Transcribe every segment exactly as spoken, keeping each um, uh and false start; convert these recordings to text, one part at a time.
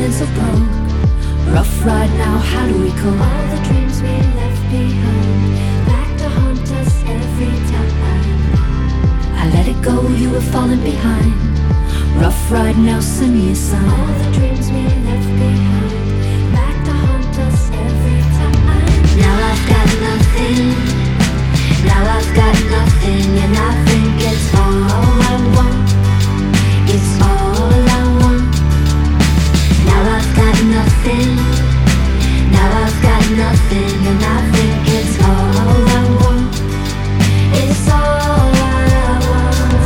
feeling so broke. Rough ride now, how do we cope? All the dreams we left behind, back to haunt us every time. I let it go, you were falling behind. Rough ride now, send me a sign. All the dreams we left behind, back to haunt us every time. Now I've got nothing, now I've got nothing, and I think it's all I want. It's all I want. Now I've got nothing, now I've got nothing, and I think it's all I want. It's all I want.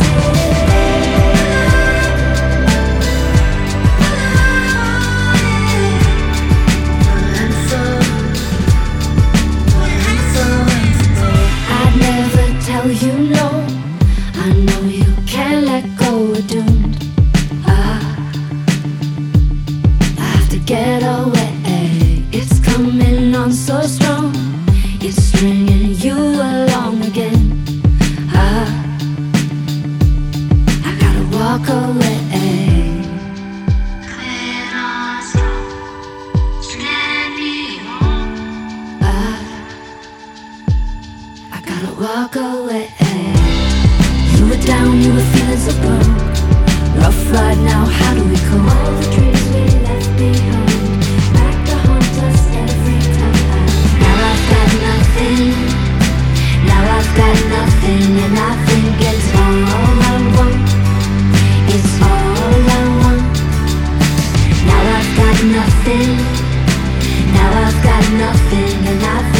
I'm so, I'm so, I'd never tell you no. I know you can't let go, we're doomed. Ah, I have to get away. It's coming on so strong. It's stringing you along again. Ah, I gotta walk away. Ah, I gotta walk away. You were down, you were feeling so broke. Rough ride now, how do we cope? All the dreams we left behind, back to haunt us every time. Now I've got nothing, now I've got nothing, and I think it's all I want. It's all I want. Now I've got nothing, now I've got nothing, and I